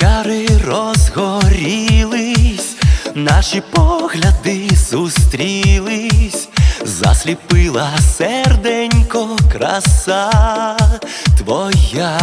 чари розгорілись, наші погляди зустрілись, засліпила серденько краса твоя.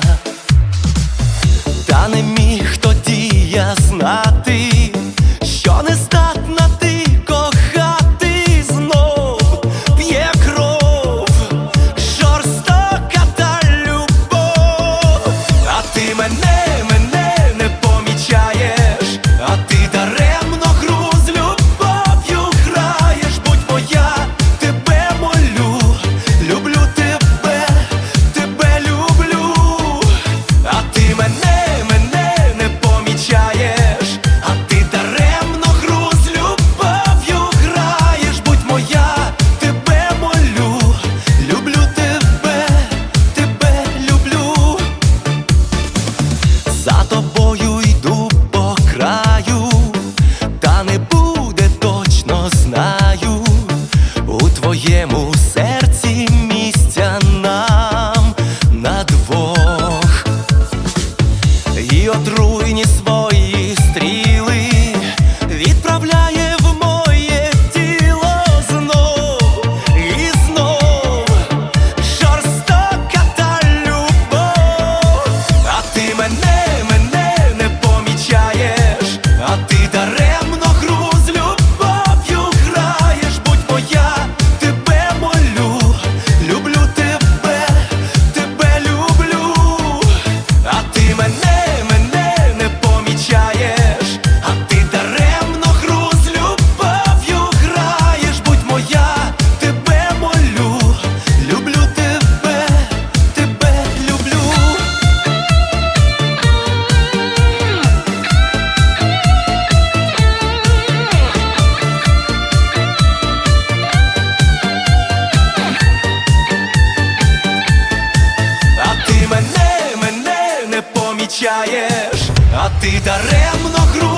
Та не міг тоді я знати, що не здатна ти кохати знов. П'є кров жорстока та любов. А ти мене не помічаєш, а ти даремно гру з любов'ю граєш. Будь моя, тебе молю, люблю тебе, тебе люблю. А ти мене не помічаєш, а ти даремно гру з любов'ю граєш. Будь моя, тебе молю, люблю тебе, тебе люблю. За тобою йду по краю, та не буде, точно знаю, у твоєму серці місця нам на двох. І отруйні свої стріли відправляє в моє тіло знов і знов. Жорстока та любов. А ти мене не помічаєш, а ти даремно гру з любов'ю граєш. Будь моя, тебе молю, люблю тебе, тебе люблю. А ти мене не помічаєш, а ти даремно гру з любов'ю граєш. Будь моя, тебе молю, люблю тебе, тебе люблю. А ти мене не помічаєш, а ти даремно гру